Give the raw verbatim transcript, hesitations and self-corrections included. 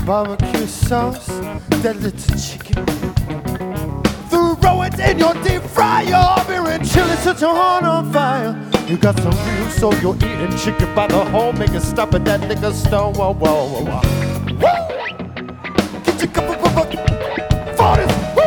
barbecue sauce, that little chicken. Throw it in your deep fryer, beer and chili, set your heart on fire. You got some real soul, you're eating chicken by the whole, make it stop at that nigga stone. Whoa, whoa, whoa, whoa. Woo! Get your cup of for this.